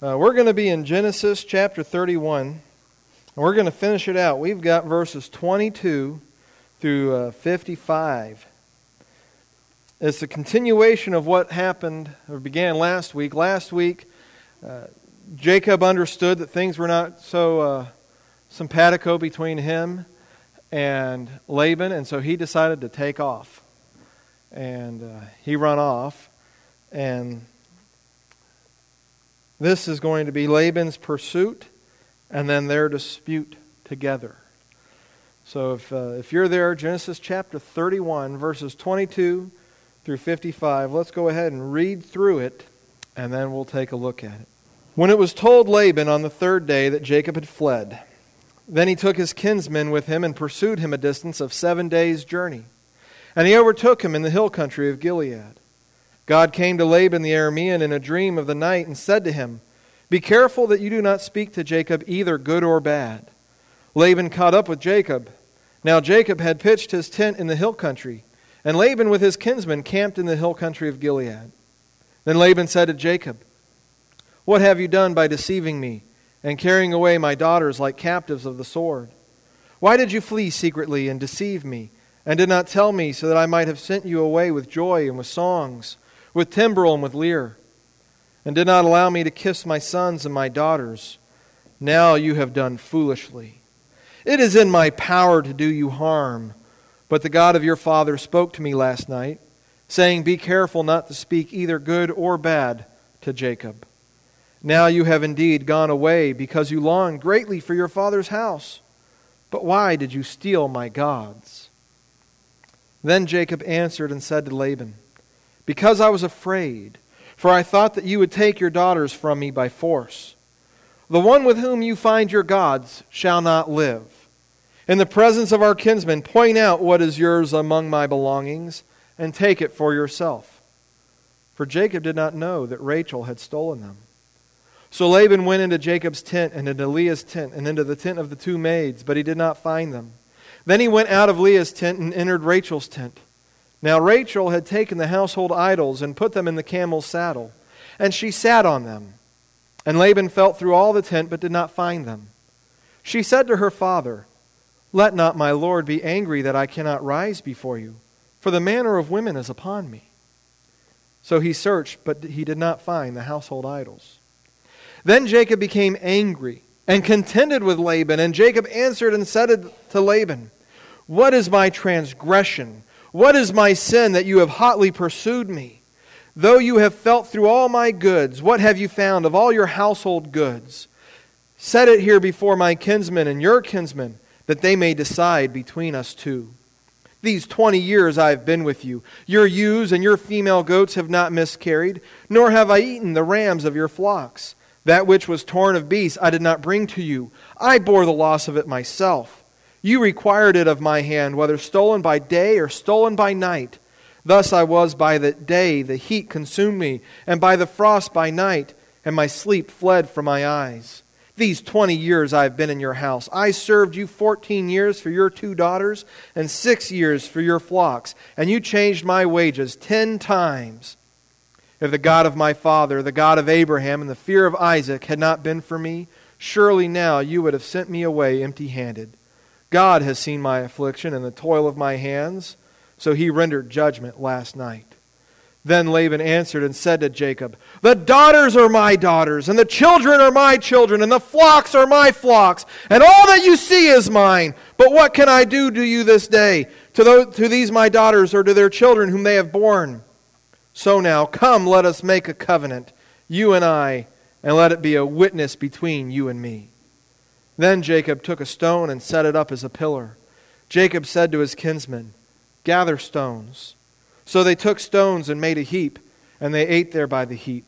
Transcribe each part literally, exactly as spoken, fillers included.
Uh, we're going to be in Genesis chapter thirty-one, and we're going to finish it out. We've got verses twenty-two through uh, fifty-five. It's a continuation of what happened or began last week. Last week, uh, Jacob understood that things were not so uh, simpatico between him and Laban, and so he decided to take off. And uh, he run off, and this is going to be Laban's pursuit and then their dispute together. So if uh, if you're there, Genesis chapter thirty-one, verses twenty-two through fifty-five, let's go ahead and read through it, and then we'll take a look at it. When it was told Laban on the third day that Jacob had fled, then he took his kinsmen with him and pursued him a distance of seven days' journey. And he overtook him in the hill country of Gilead. God came to Laban the Aramean in a dream of the night and said to him, "Be careful that you do not speak to Jacob either good or bad." Laban caught up with Jacob. Now Jacob had pitched his tent in the hill country, and Laban with his kinsmen camped in the hill country of Gilead. Then Laban said to Jacob, "What have you done by deceiving me and carrying away my daughters like captives of the sword? Why did you flee secretly and deceive me, and did not tell me so that I might have sent you away with joy and with songs, with timbrel and with lyre, and did not allow me to kiss my sons and my daughters? Now you have done foolishly. It is in my power to do you harm, but the God of your father spoke to me last night, saying, 'Be careful not to speak either good or bad to Jacob.' Now you have indeed gone away because you longed greatly for your father's house. But why did you steal my gods?" Then Jacob answered and said to Laban, "Because I was afraid, for I thought that you would take your daughters from me by force. The one with whom you find your gods shall not live. In the presence of our kinsmen, point out what is yours among my belongings, and take it for yourself." For Jacob did not know that Rachel had stolen them. So Laban went into Jacob's tent and into Leah's tent and into the tent of the two maids, but he did not find them. Then he went out of Leah's tent and entered Rachel's tent. Now Rachel had taken the household idols and put them in the camel's saddle, and she sat on them. And Laban felt through all the tent, but did not find them. She said to her father, "Let not my lord be angry that I cannot rise before you, for the manner of women is upon me." So he searched, but he did not find the household idols. Then Jacob became angry and contended with Laban, and Jacob answered and said to Laban, "What is my transgression? What is my sin that you have hotly pursued me? Though you have felt through all my goods, what have you found of all your household goods? Set it here before my kinsmen and your kinsmen, that they may decide between us two. These twenty years I have been with you. Your ewes and your female goats have not miscarried, nor have I eaten the rams of your flocks. That which was torn of beasts I did not bring to you. I bore the loss of it myself. You required it of my hand, whether stolen by day or stolen by night. Thus I was by the day, the heat consumed me, and by the frost by night, and my sleep fled from my eyes. These twenty years I have been in your house. I served you fourteen years for your two daughters, and six years for your flocks, and you changed my wages ten times. If the God of my father, the God of Abraham, and the fear of Isaac had not been for me, surely now you would have sent me away empty-handed. God has seen my affliction and the toil of my hands, so he rendered judgment last night." Then Laban answered and said to Jacob, "The daughters are my daughters, and the children are my children, and the flocks are my flocks, and all that you see is mine. But what can I do to you this day, to, those, to these my daughters, or to their children whom they have borne? So now, come, let us make a covenant, you and I, and let it be a witness between you and me." Then Jacob took a stone and set it up as a pillar. Jacob said to his kinsmen, "Gather stones." So they took stones and made a heap, and they ate there by the heap.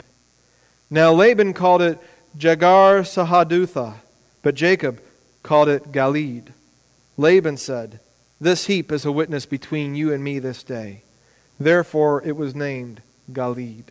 Now Laban called it Jegar Sahadutha, but Jacob called it Galeed. Laban said, "This heap is a witness between you and me this day." Therefore it was named Galeed.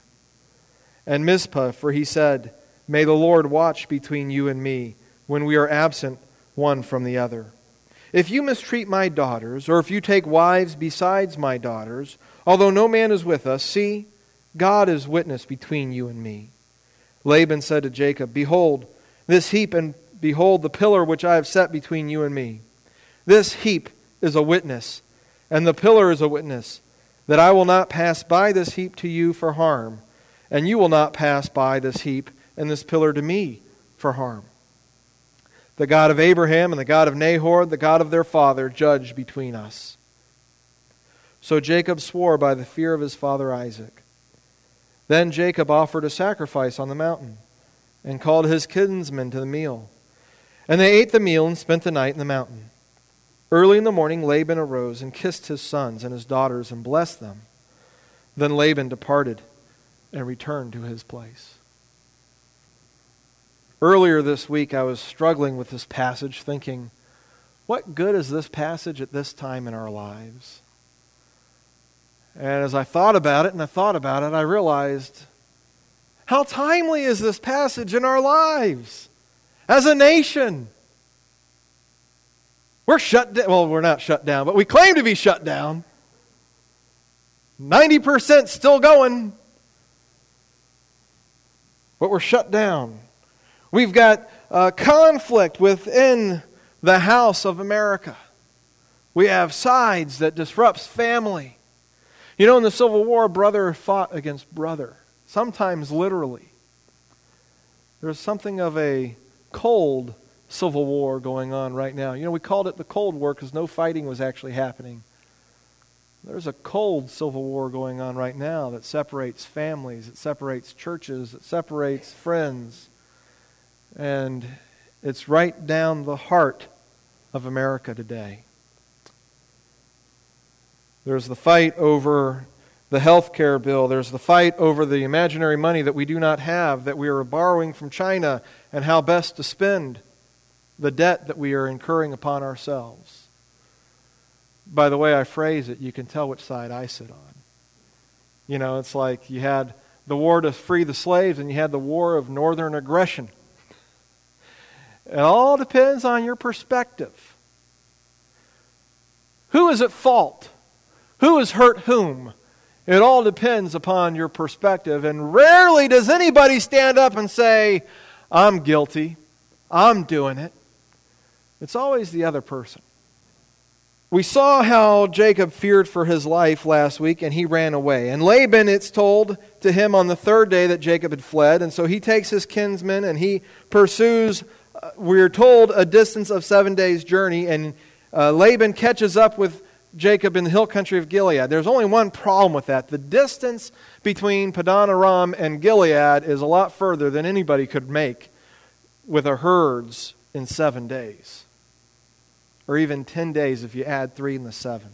And Mizpah, for he said, "May the Lord watch between you and me when we are absent one from the other. If you mistreat my daughters, or if you take wives besides my daughters, although no man is with us, see, God is witness between you and me." Laban said to Jacob, "Behold, this heap, and behold the pillar which I have set between you and me. This heap is a witness, and the pillar is a witness, that I will not pass by this heap to you for harm, and you will not pass by this heap and this pillar to me for harm. The God of Abraham and the God of Nahor, the God of their father, judge between us." So Jacob swore by the fear of his father Isaac. Then Jacob offered a sacrifice on the mountain, and called his kinsmen to the meal. And they ate the meal and spent the night in the mountain. Early in the morning Laban arose and kissed his sons and his daughters and blessed them. Then Laban departed and returned to his place. Earlier this week I was struggling with this passage, thinking, what good is this passage at this time in our lives? And as I thought about it and I thought about it, I realized, how timely is this passage in our lives as a nation? We're shut down. Well, we're not shut down, but we claim to be shut down. ninety percent still going, but we're shut down. We've got uh, conflict within the house of America. We have sides that disrupts family. You know, in the Civil War, brother fought against brother, sometimes literally. There's something of a cold Civil War going on right now. You know, we called it the Cold War because no fighting was actually happening. There's a cold Civil War going on right now that separates families, it separates churches, it separates friends. And it's right down the heart of America today. There's the fight over the health care bill. There's the fight over the imaginary money that we do not have, that we are borrowing from China, and how best to spend the debt that we are incurring upon ourselves. By the way I phrase it, you can tell which side I sit on. You know, it's like you had the war to free the slaves and you had the war of northern aggression. It all depends on your perspective. Who is at fault? Who has hurt whom? It all depends upon your perspective. And rarely does anybody stand up and say, I'm guilty. I'm doing it. It's always the other person. We saw how Jacob feared for his life last week and he ran away. And Laban, it's told to him on the third day that Jacob had fled. And so he takes his kinsmen and he pursues, uh, we're told, a distance of seven days' journey. And uh, Laban catches up with Jacob in the hill country of Gilead. There's only one problem with that. The distance between Padan Aram and Gilead is a lot further than anybody could make with a herds in seven days. Or even ten days if you add three and the seven.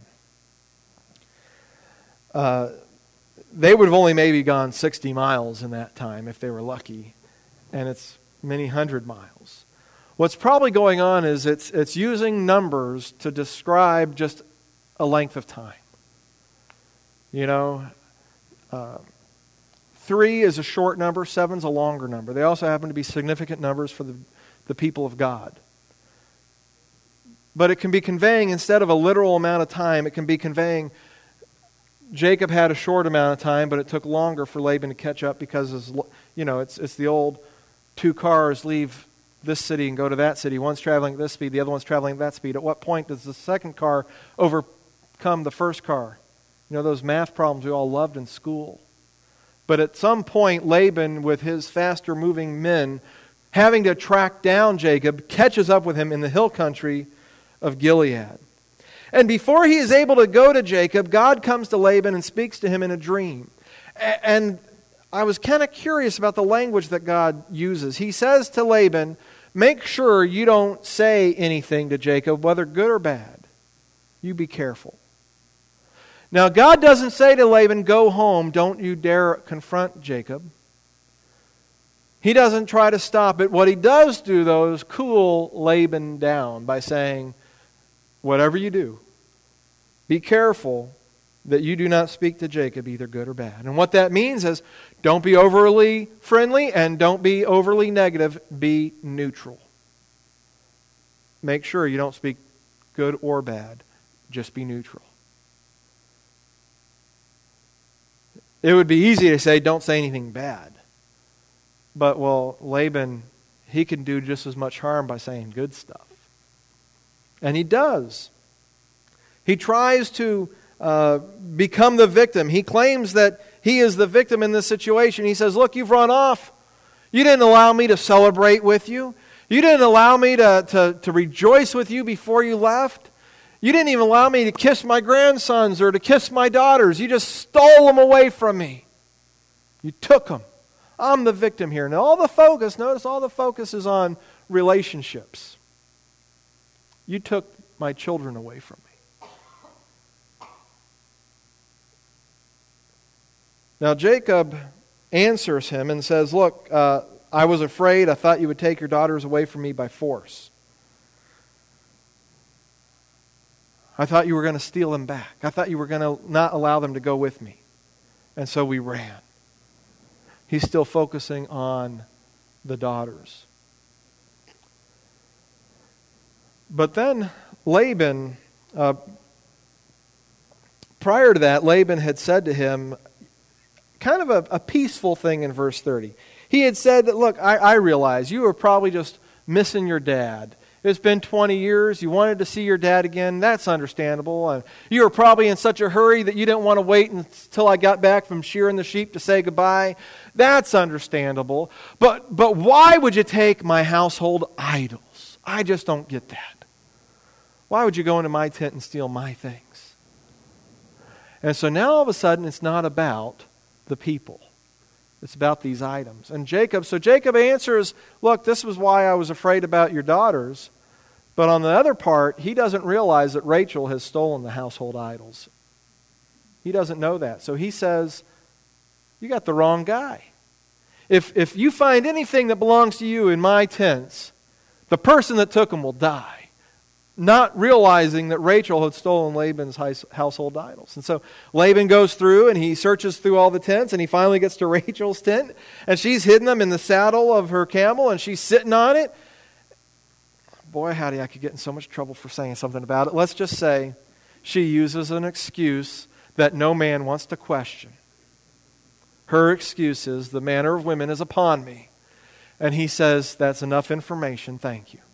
Uh, they would have only maybe gone sixty miles in that time if they were lucky. And it's many hundred miles. What's probably going on is it's it's using numbers to describe just a length of time. You know, uh, three is a short number, seven's a longer number. They also happen to be significant numbers for the, the people of God. But it can be conveying, instead of a literal amount of time, it can be conveying Jacob had a short amount of time, but it took longer for Laban to catch up because, his, you know, it's it's the old two cars leave this city and go to that city. One's traveling at this speed, the other one's traveling at that speed. At what point does the second car overcome the first car? You know, those math problems we all loved in school. But at some point, Laban, with his faster moving men, having to track down Jacob, catches up with him in the hill country of Gilead. And before he is able to go to Jacob, God comes to Laban and speaks to him in a dream. And I was kind of curious about the language that God uses. He says to Laban, make sure you don't say anything to Jacob, whether good or bad. You be careful. Now, God doesn't say to Laban, go home, don't you dare confront Jacob. He doesn't try to stop it. What he does do, though, is cool Laban down by saying, whatever you do, be careful that you do not speak to Jacob, either good or bad. And what that means is, don't be overly friendly and don't be overly negative. Be neutral. Make sure you don't speak good or bad. Just be neutral. It would be easy to say, don't say anything bad. But, well, Laban, he can do just as much harm by saying good stuff. And he does. He tries to uh, become the victim. He claims that he is the victim in this situation. He says, look, you've run off. You didn't allow me to celebrate with you. You didn't allow me to, to, to rejoice with you before you left. You didn't even allow me to kiss my grandsons or to kiss my daughters. You just stole them away from me. You took them. I'm the victim here. Now all the focus, notice all the focus is on relationships. You took my children away from me. Now Jacob answers him and says, look, uh, I was afraid. I thought you would take your daughters away from me by force. I thought you were going to steal them back. I thought you were going to not allow them to go with me. And so we ran. He's still focusing on the daughters. But then Laban, uh, prior to that, Laban had said to him kind of a, a peaceful thing in verse thirty. He had said that, look, I, I realize you were probably just missing your dad. It's been twenty years. You wanted to see your dad again. That's understandable. And you were probably in such a hurry that you didn't want to wait until I got back from shearing the sheep to say goodbye. That's understandable. But, but why would you take my household idols? I just don't get that. Why would you go into my tent and steal my things? And so now all of a sudden it's not about the people. It's about these items. And Jacob, so Jacob answers, look, this was why I was afraid about your daughters. But on the other part, he doesn't realize that Rachel has stolen the household idols. He doesn't know that. So he says, you got the wrong guy. If, if you find anything that belongs to you in my tents, the person that took them will die. Not realizing that Rachel had stolen Laban's household idols. And so Laban goes through and he searches through all the tents and he finally gets to Rachel's tent and she's hidden them in the saddle of her camel and she's sitting on it. Boy, howdy, I could get in so much trouble for saying something about it. Let's just say she uses an excuse that no man wants to question. Her excuse is, the manner of women is upon me. And he says, that's enough information, thank you.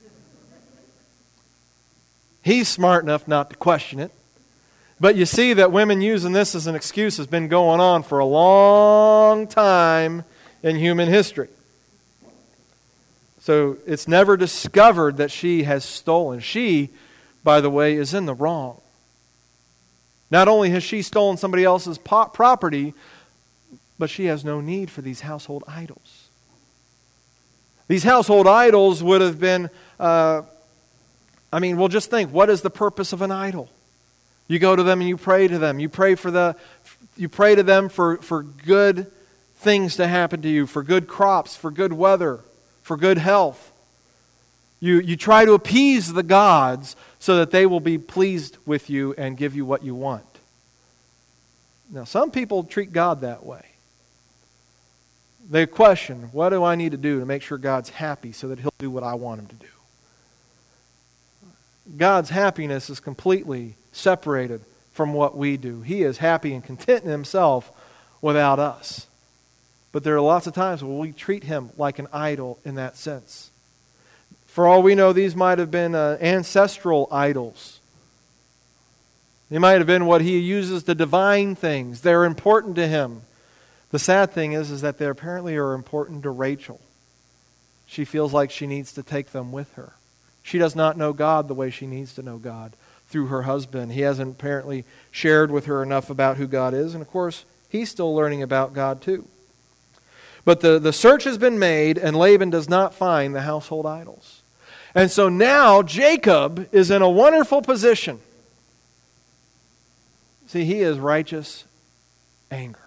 He's smart enough not to question it. But you see that women using this as an excuse has been going on for a long time in human history. So it's never discovered that she has stolen. She, by the way, is in the wrong. Not only has she stolen somebody else's po- property, but she has no need for these household idols. These household idols would have been... Uh, I mean, well, just think, what is the purpose of an idol? You go to them and you pray to them. You pray for the, you pray to them for, for good things to happen to you, for good crops, for good weather, for good health. You, you try to appease the gods so that they will be pleased with you and give you what you want. Now, some people treat God that way. They question, what do I need to do to make sure God's happy so that He'll do what I want Him to do? God's happiness is completely separated from what we do. He is happy and content in Himself without us. But there are lots of times where we treat Him like an idol in that sense. For all we know, these might have been uh, ancestral idols. They might have been what He uses to divine things. They're important to Him. The sad thing is, is that they apparently are important to Rachel. She feels like she needs to take them with her. She does not know God the way she needs to know God through her husband. He hasn't apparently shared with her enough about who God is. And of course, he's still learning about God too. But the, the search has been made and Laban does not find the household idols. And so now Jacob is in a wonderful position. See, he is righteous anger.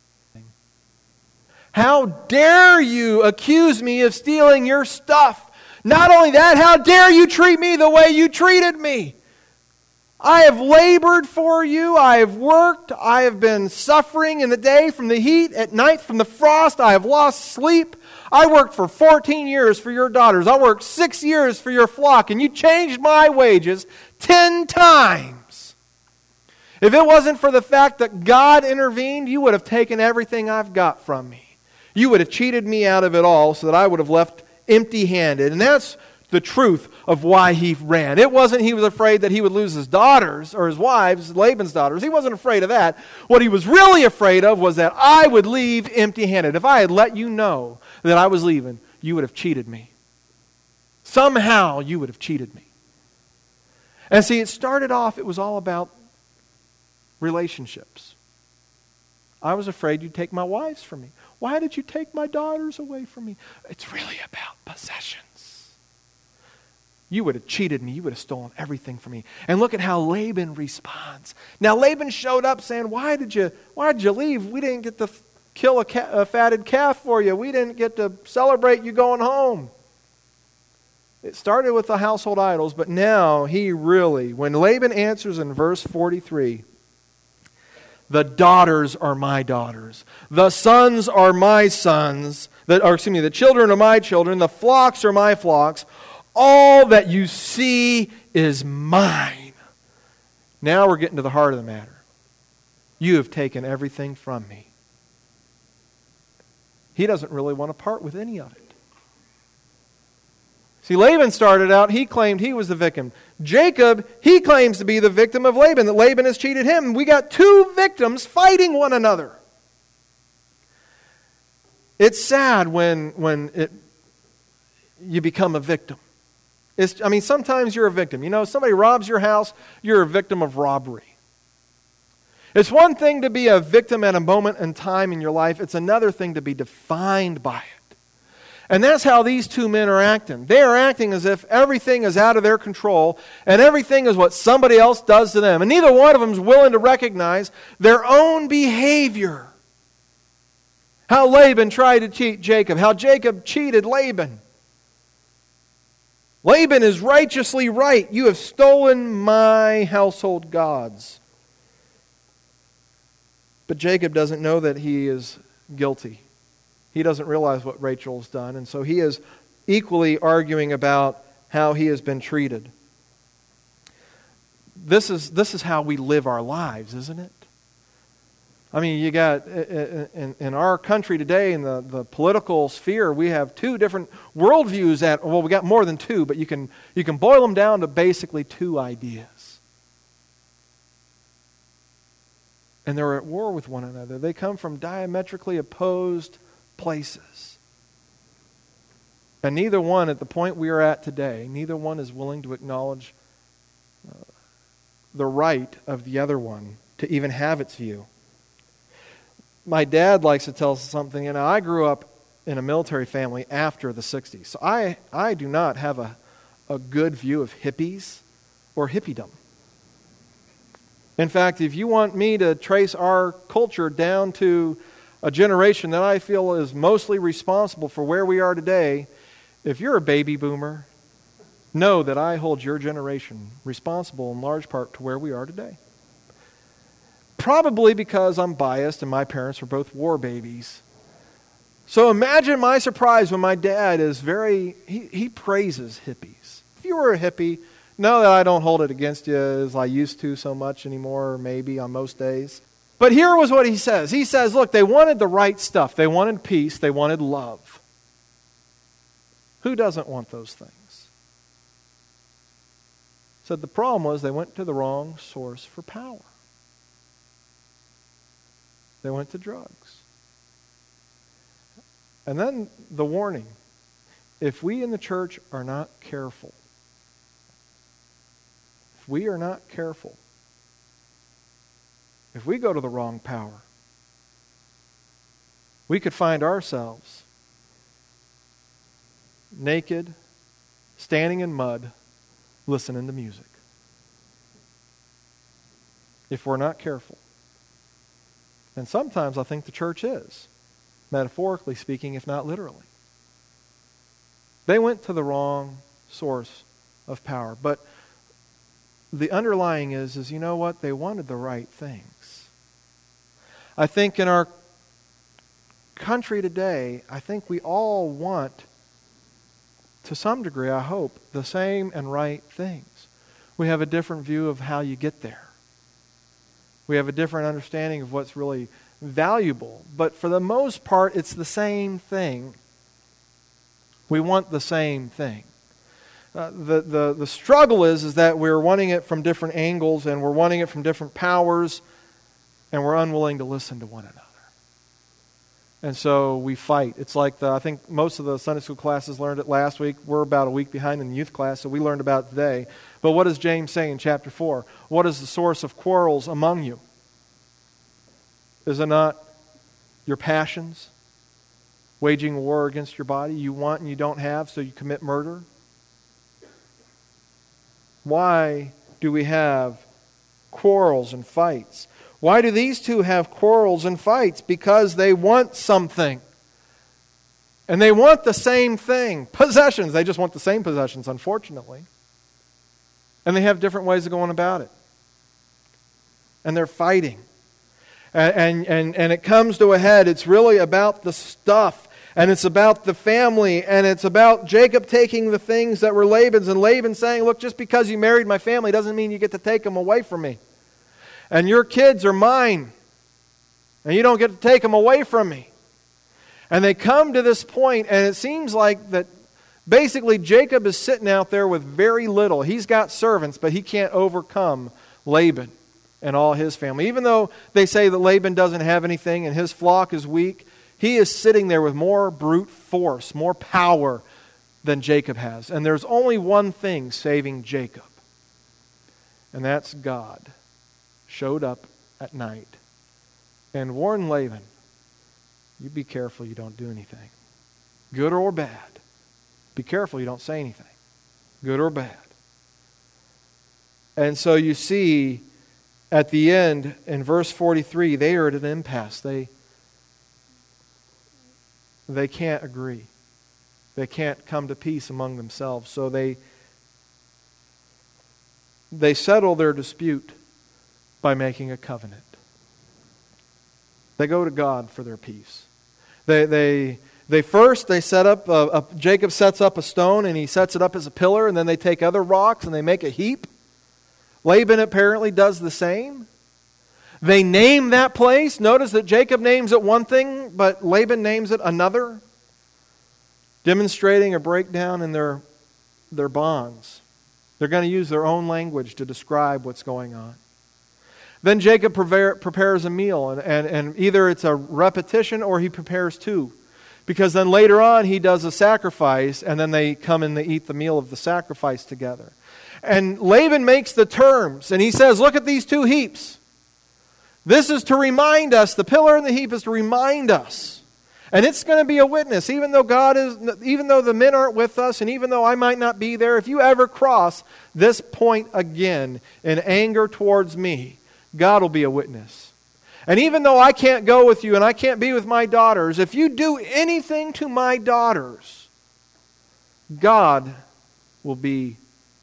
How dare you accuse me of stealing your stuff? Not only that, how dare you treat me the way you treated me? I have labored for you. I have worked. I have been suffering in the day from the heat, at night from the frost. I have lost sleep. I worked for fourteen years for your daughters. I worked six years for your flock, and you changed my wages ten times. If it wasn't for the fact that God intervened, you would have taken everything I've got from me. You would have cheated me out of it all so that I would have left empty-handed. And that's the truth of why he ran. It wasn't he was afraid that he would lose his daughters or his wives, Laban's daughters. He wasn't afraid of that. What he was really afraid of was that I would leave empty-handed. If I had let you know that I was leaving, you would have cheated me. Somehow you would have cheated me. And see, it started off, it was all about relationships. I was afraid you'd take my wives from me. Why did you take my daughters away from me? It's really about possessions. You would have cheated me. You would have stolen everything from me. And look at how Laban responds. Now Laban showed up saying, why did you, why did you leave? We didn't get to kill a, ca- a fatted calf for you. We didn't get to celebrate you going home. It started with the household idols, but now he really, when Laban answers in verse forty-three, the daughters are my daughters, the sons are my sons, the, or excuse me, the children are my children, the flocks are my flocks, all that you see is mine. Now we're getting to the heart of the matter. You have taken everything from me. He doesn't really want to part with any of it. See, Laban started out, he claimed he was the victim. Jacob, he claims to be the victim of Laban, that Laban has cheated him. We got two victims fighting one another. It's sad when, when it, you become a victim. It's, I mean, sometimes you're a victim. You know, somebody robs your house, you're a victim of robbery. It's one thing to be a victim at a moment in time in your life. It's another thing to be defined by it. And that's how these two men are acting. They are acting as if everything is out of their control and everything is what somebody else does to them. And neither one of them is willing to recognize their own behavior. How Laban tried to cheat Jacob. How Jacob cheated Laban. Laban is righteously right. You have stolen my household gods. But Jacob doesn't know that he is guilty. He doesn't realize what Rachel's done, and so he is equally arguing about how he has been treated. This is, this is how we live our lives, isn't it? I mean, you got, in, in our country today, in the, the political sphere, we have two different worldviews at, well, we got more than two, but you can, you can boil them down to basically two ideas. And they're at war with one another. They come from diametrically opposed places. And neither one, at the point we are at today, neither one is willing to acknowledge uh, the right of the other one to even have its view. My dad likes to tell us something, and I grew up in a military family after the sixties. So I, I do not have a, a good view of hippies or hippiedom. In fact, if you want me to trace our culture down to a generation that I feel is mostly responsible for where we are today, if you're a baby boomer, know that I hold your generation responsible in large part to where we are today. Probably because I'm biased and my parents were both war babies. So imagine my surprise when my dad is very, he, he praises hippies. If you were a hippie, know that I don't hold it against you as I used to so much anymore, or maybe on most days. But here was what he says. He says, look, they wanted the right stuff. They wanted peace. They wanted love. Who doesn't want those things? Said the problem was they went to the wrong source for power. They went to drugs. And then the warning. If we in the church are not careful, if we are not careful, if we go to the wrong power, we could find ourselves naked, standing in mud, listening to music. If we're not careful. And sometimes I think the church is, metaphorically speaking, if not literally. They went to the wrong source of power. But the underlying is, is you know what? They wanted the right things. I think in our country today, I think we all want, to some degree, I hope, the same and right things. We have a different view of how you get there. We have a different understanding of what's really valuable. But for the most part, it's the same thing. We want the same thing. Uh, the, the, the struggle is, is that we're wanting it from different angles, and we're wanting it from different powers, and we're unwilling to listen to one another. And so we fight. It's like, the, I think most of the Sunday school classes learned it last week. We're about a week behind in the youth class, so we learned about it today. But what does James say in chapter four? What is the source of quarrels among you? Is it not your passions waging war against your body? You want and you don't have, so you commit murder? Why do we have quarrels and fights? Why do these two have quarrels and fights? Because they want something. And they want the same thing. Possessions. They just want the same possessions, unfortunately. And they have different ways of going about it. And they're fighting. And, and, and it comes to a head. It's really about the stuff. And it's about the family. And it's about Jacob taking the things that were Laban's. And Laban saying, look, just because you married my family doesn't mean you get to take them away from me. And your kids are mine. And you don't get to take them away from me. And they come to this point, and it seems like that basically Jacob is sitting out there with very little. He's got servants, but he can't overcome Laban and all his family. Even though they say that Laban doesn't have anything and his flock is weak, he is sitting there with more brute force, more power than Jacob has. And there's only one thing saving Jacob, and that's God showed up at night and warned Laban, you be careful you don't do anything, good or bad. Be careful you don't say anything, good or bad. And so you see at the end in verse forty-three, they are at an impasse. They, they can't agree. They can't come to peace among themselves. So they, they settle their dispute by making a covenant. They go to God for their peace. They they they first they set up a, a, Jacob sets up a stone and he sets it up as a pillar, and then they take other rocks and they make a heap. Laban apparently does the same. They name that place. Notice that Jacob names it one thing, but Laban names it another, demonstrating a breakdown in their their bonds. They're going to use their own language to describe what's going on. Then Jacob prepare, prepares a meal, and, and, and either it's a repetition or he prepares two. Because then later on he does a sacrifice, and then they come and they eat the meal of the sacrifice together. And Laban makes the terms, and he says, look at these two heaps. This is to remind us, the pillar and the heap is to remind us. And it's going to be a witness, even though God is, even though the men aren't with us, and even though I might not be there, if you ever cross this point again in anger towards me, God will be a witness. And even though I can't go with you and I can't be with my daughters, if you do anything to my daughters, God will be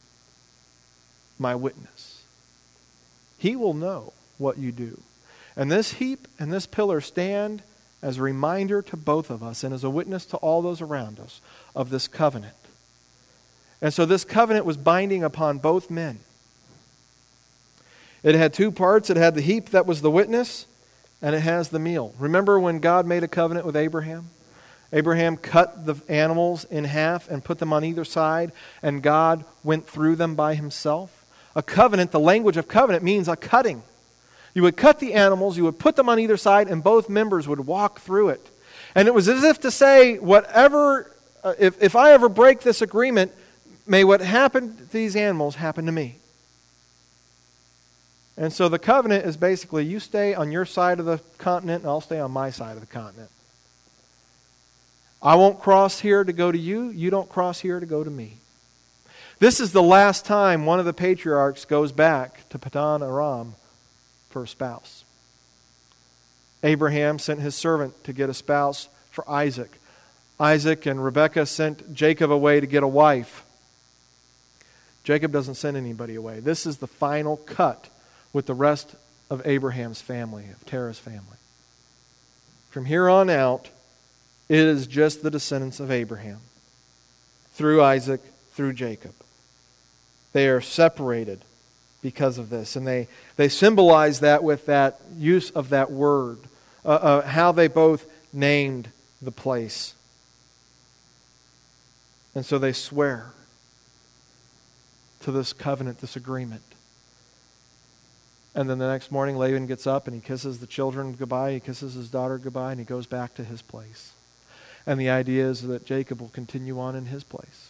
my witness. He will know what you do. And this heap and this pillar stand as a reminder to both of us and as a witness to all those around us of this covenant. And so this covenant was binding upon both men. It had two parts. It had the heap that was the witness, and it has the meal. Remember when God made a covenant with Abraham? Abraham cut the animals in half and put them on either side, and God went through them by himself. A covenant, the language of covenant, means a cutting. You would cut the animals, you would put them on either side, and both members would walk through it. And it was as if to say, whatever, uh, if, if I ever break this agreement, may what happened to these animals happen to me. And so the covenant is basically, you stay on your side of the continent and I'll stay on my side of the continent. I won't cross here to go to you. You don't cross here to go to me. This is the last time one of the patriarchs goes back to Padan Aram for a spouse. Abraham sent his servant to get a spouse for Isaac. Isaac and Rebekah sent Jacob away to get a wife. Jacob doesn't send anybody away. This is the final cut with the rest of Abraham's family, of Terah's family. From here on out, it is just the descendants of Abraham, through Isaac, through Jacob. They are separated because of this, and they, they symbolize that with that use of that word uh, uh, how they both named the place. And so they swear to this covenant, this agreement. And then the next morning, Laban gets up and he kisses the children goodbye, he kisses his daughter goodbye, and he goes back to his place. And the idea is that Jacob will continue on in his place.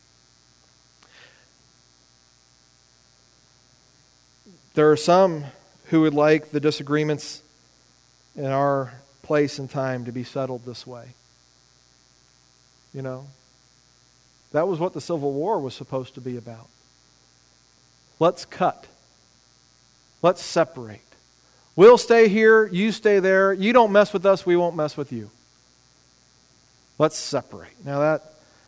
There are some who would like the disagreements in our place and time to be settled this way. You know, that was what the Civil War was supposed to be about. Let's cut. Let's separate. We'll stay here, you stay there. You don't mess with us, we won't mess with you. Let's separate. Now that,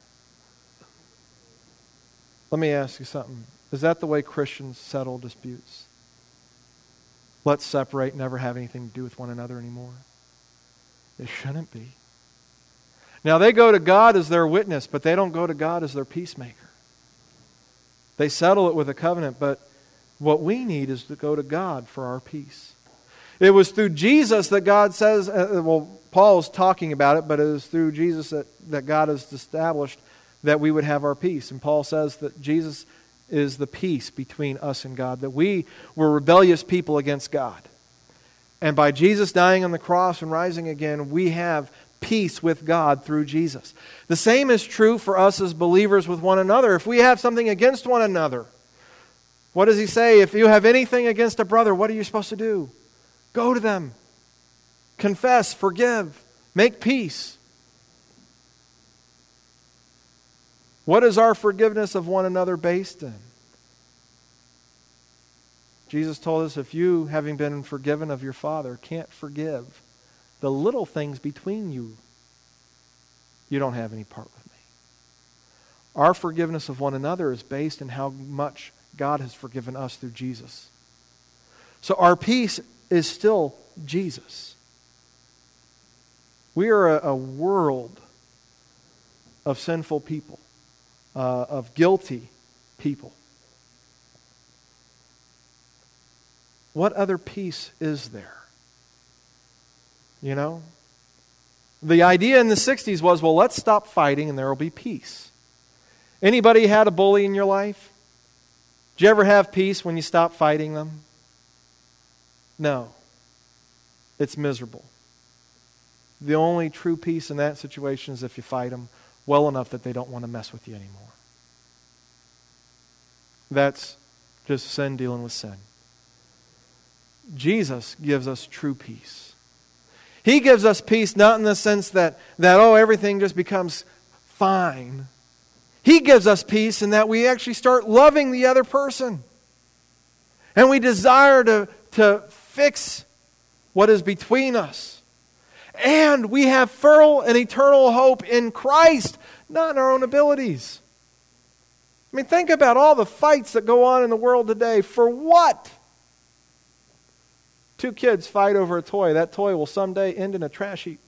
let me ask you something. Is that the way Christians settle disputes? Let's separate, never have anything to do with one another anymore? It shouldn't be. Now they go to God as their witness, but they don't go to God as their peacemaker. They settle it with a covenant, but what we need is to go to God for our peace. It was through Jesus that God says, uh, well, Paul is talking about it, but it is through Jesus that, that God has established that we would have our peace. And Paul says that Jesus is the peace between us and God, that we were rebellious people against God. And by Jesus dying on the cross and rising again, we have peace with God through Jesus. The same is true for us as believers with one another. If we have something against one another, what does he say? If you have anything against a brother, what are you supposed to do? Go to them. Confess, forgive, make peace. What is our forgiveness of one another based in? Jesus told us, if you, having been forgiven of your Father, can't forgive the little things between you, you don't have any part with me. Our forgiveness of one another is based in how much God has forgiven us through Jesus. So our peace is still Jesus. We are a, a world of sinful people, uh, of guilty people. What other peace is there? You know? The idea in the sixties was, well, let's stop fighting and there will be peace. Anybody had a bully in your life? Did you ever have peace when you stopped fighting them? No. It's miserable. The only true peace in that situation is if you fight them well enough that they don't want to mess with you anymore. That's just sin dealing with sin. Jesus gives us true peace. He gives us peace not in the sense that, that oh, everything just becomes fine. He gives us peace in that we actually start loving the other person. And we desire to, to fix what is between us. And we have full and eternal hope in Christ, not in our own abilities. I mean, think about all the fights that go on in the world today. For what? Two kids fight over a toy. That toy will someday end in a trash heap.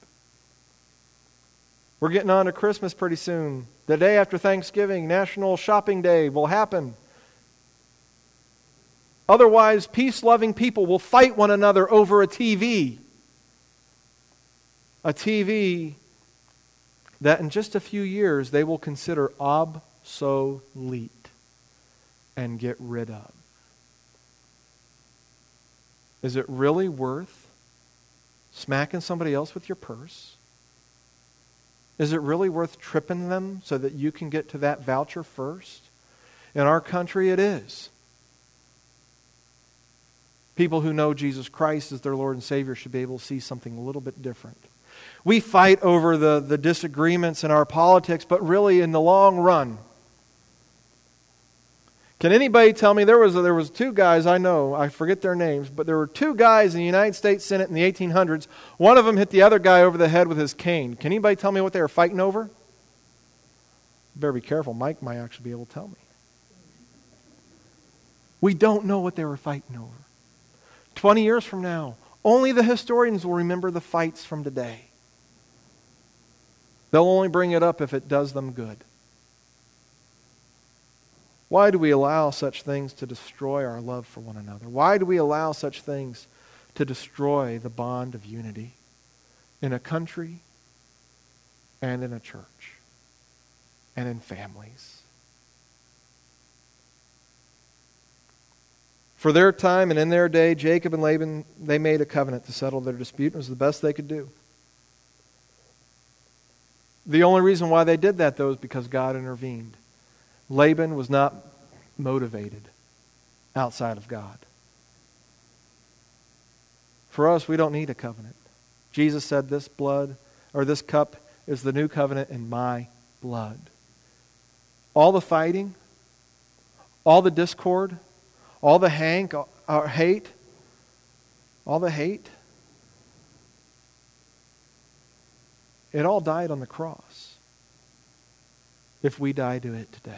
We're getting on to Christmas pretty soon. The day after Thanksgiving, National Shopping Day will happen. Otherwise, peace-loving people will fight one another over a T V. A T V that in just a few years they will consider obsolete and get rid of. Is it really worth smacking somebody else with your purse? Is it really worth tripping them so that you can get to that voucher first? In our country, it is. People who know Jesus Christ as their Lord and Savior should be able to see something a little bit different. We fight over the, the disagreements in our politics, but really in the long run, can anybody tell me, there was there was two guys I know, I forget their names, but there were two guys in the United States Senate in the eighteen hundreds. One of them hit the other guy over the head with his cane. Can anybody tell me what they were fighting over? Better be careful. Mike might actually be able to tell me. We don't know what they were fighting over. Twenty years from now, only the historians will remember the fights from today. They'll only bring it up if it does them good. Why do we allow such things to destroy our love for one another? Why do we allow such things to destroy the bond of unity? in a country and in a church and in families. For their time and in their day, Jacob and Laban, they made a covenant to settle their dispute. It was the best they could do. The only reason why they did that, though, is because God intervened. Laban was not motivated outside of God. For us, we don't need a covenant. Jesus said, this blood, or this cup, is the new covenant in my blood. All the fighting, all the discord, all the hank, or hate, all the hate, it all died on the cross. If we die to it today.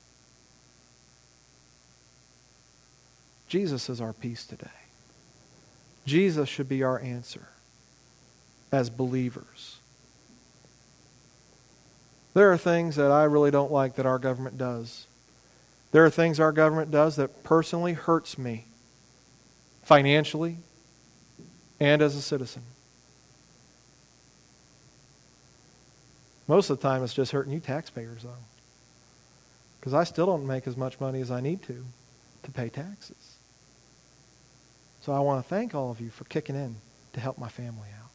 Jesus is our peace today. Jesus should be our answer as believers. There are things that I really don't like that our government does. There are things our government does that personally hurts me, financially and as a citizen. Most of the time it's just hurting you taxpayers, though. Because I still don't make as much money as I need to to pay taxes. So I want to thank all of you for kicking in to help my family out.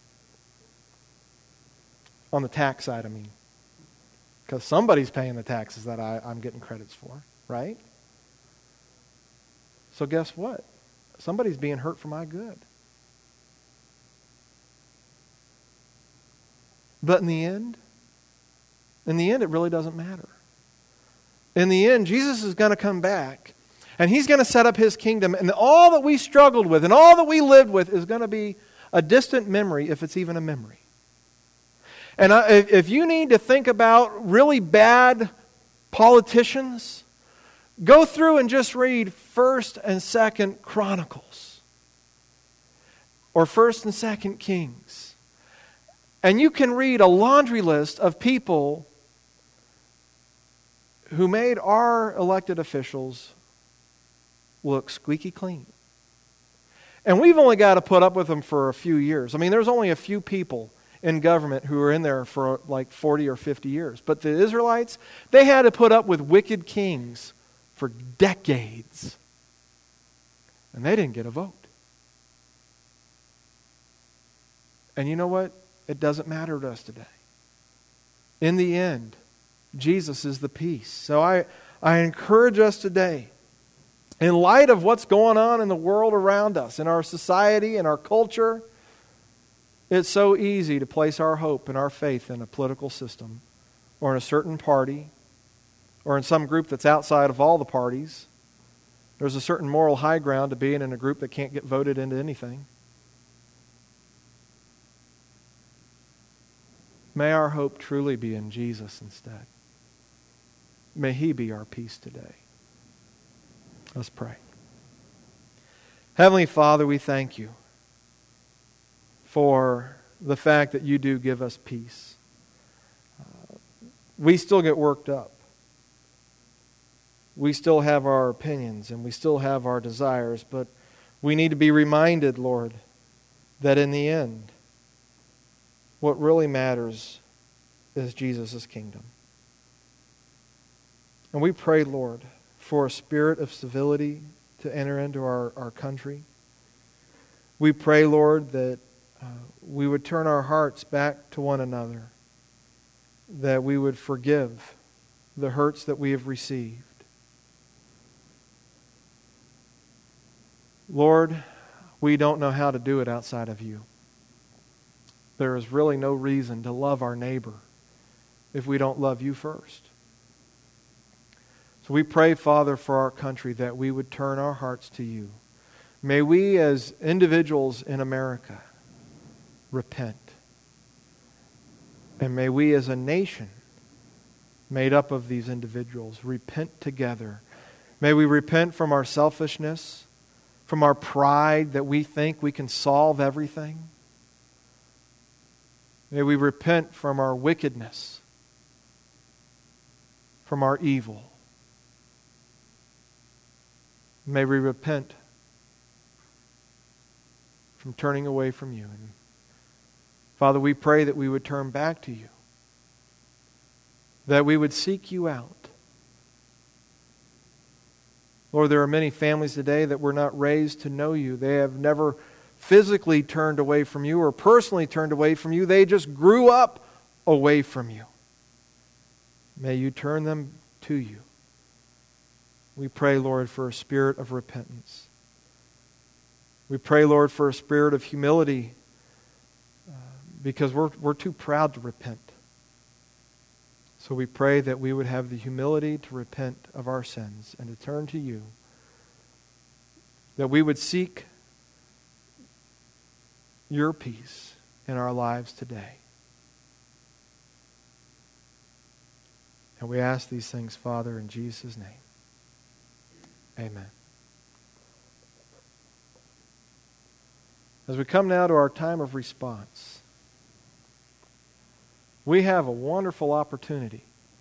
On the tax side, I mean. Because somebody's paying the taxes that I, I'm getting credits for, right? So guess what? Somebody's being hurt for my good. But in the end, in the end, it really doesn't matter. In the end, Jesus is going to come back, and He's going to set up His kingdom, and all that we struggled with and all that we lived with is going to be a distant memory, if it's even a memory. And I, if you need to think about really bad politicians, go through and just read First and Second Chronicles or First and Second Kings. And you can read a laundry list of people who made our elected officials look squeaky clean. And we've only got to put up with them for a few years. I mean, there's only a few people in government who were in there for like forty or fifty years. But the Israelites, they had to put up with wicked kings for decades. And they didn't get a vote. And you know what? It doesn't matter to us today. In the end, Jesus is the peace. So I, I encourage us today, in light of what's going on in the world around us, in our society, in our culture, it's so easy to place our hope and our faith in a political system or in a certain party or in some group that's outside of all the parties. There's a certain moral high ground to being in a group that can't get voted into anything. May our hope truly be in Jesus instead. May He be our peace today. Let's pray. Heavenly Father, we thank You for the fact that You do give us peace. Uh, we still get worked up. We still have our opinions and we still have our desires, but we need to be reminded, Lord, that in the end, what really matters is Jesus' kingdom. And we pray, Lord, for a spirit of civility to enter into our, our country. We pray, Lord, that uh, we would turn our hearts back to one another, that we would forgive the hurts that we have received. Lord, we don't know how to do it outside of You. There is really no reason to love our neighbor if we don't love You first. So we pray, Father, for our country that we would turn our hearts to You. May we as individuals in America repent. And may we as a nation made up of these individuals repent together. May we repent from our selfishness, from our pride that we think we can solve everything. May we repent from our wickedness, from our evil. May we repent from turning away from You. And Father, we pray that we would turn back to you, that we would seek you out. Lord, there are many families today that were not raised to know you. They have never physically turned away from you or personally turned away from you. They just grew up away from you. May you turn them to you. We pray, Lord, for a spirit of repentance. We pray, Lord, for a spirit of humility uh, because we're, we're too proud to repent. So we pray that we would have the humility to repent of our sins and to turn to you. That we would seek your peace in our lives today. And we ask these things, Father, in Jesus' name. Amen. As we come now to our time of response, we have a wonderful opportunity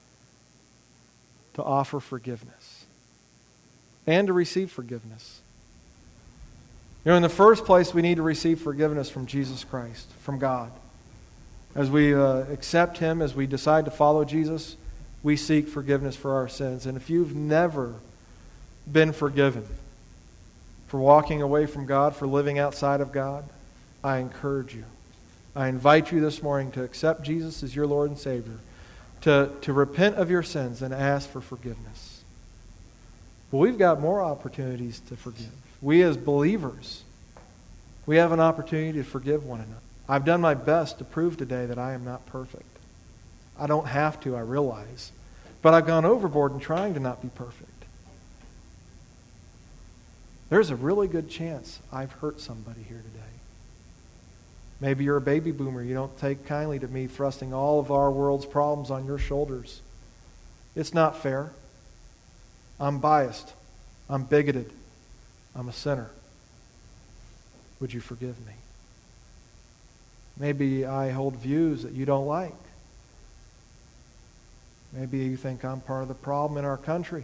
to offer forgiveness and to receive forgiveness. You know, in the first place, we need to receive forgiveness from Jesus Christ, from God. As we uh, accept Him, as we decide to follow Jesus, we seek forgiveness for our sins. And if you've never been forgiven for walking away from God, for living outside of God, I encourage you. I invite you this morning to accept Jesus as your Lord and Savior, to, to repent of your sins and ask for forgiveness. But we've got more opportunities to forgive. We as believers, we have an opportunity to forgive one another. I've done my best to prove today that I am not perfect. I don't have to, I realize. But I've gone overboard in trying to not be perfect. There's a really good chance I've hurt somebody here today. Maybe you're a baby boomer. You don't take kindly to me thrusting all of our world's problems on your shoulders. It's not fair. I'm biased. I'm bigoted. I'm a sinner. Would you forgive me? Maybe I hold views that you don't like. Maybe you think I'm part of the problem in our country.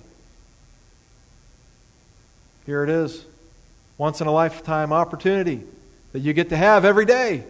Here it is. Once in a lifetime opportunity that you get to have every day.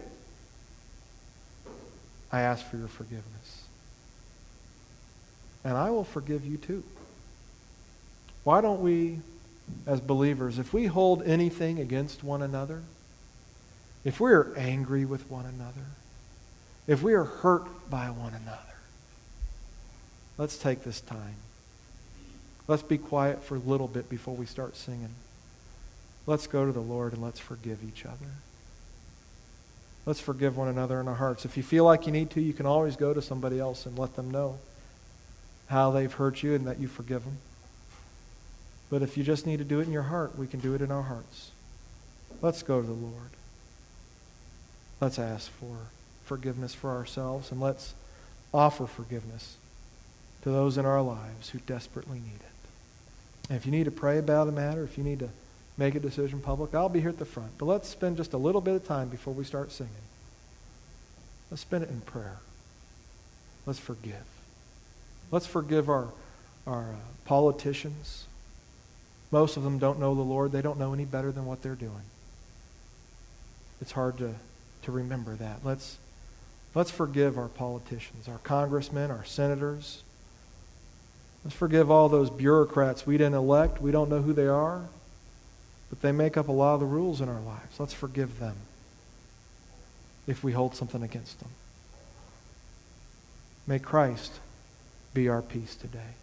I ask for your forgiveness. And I will forgive you too. Why don't we, as believers, if we hold anything against one another, if we are angry with one another, if we are hurt by one another, let's take this time. Let's be quiet for a little bit before we start singing. Let's go to the Lord and let's forgive each other. Let's forgive one another in our hearts. If you feel like you need to, you can always go to somebody else and let them know how they've hurt you and that you forgive them. But if you just need to do it in your heart, we can do it in our hearts. Let's go to the Lord. Let's ask for forgiveness for ourselves, and let's offer forgiveness to those in our lives who desperately need it. And if you need to pray about the matter, if you need to make a decision public, I'll be here at the front. But let's spend just a little bit of time before we start singing. Let's spend it in prayer. Let's forgive. Let's forgive our, our uh, politicians. Most of them don't know the Lord. They don't know any better than what they're doing. It's hard to, to remember that. Let's, let's forgive our politicians, our congressmen, our senators. Let's forgive all those bureaucrats we didn't elect. We don't know who they are, but they make up a lot of the rules in our lives. Let's forgive them if we hold something against them. May Christ be our peace today.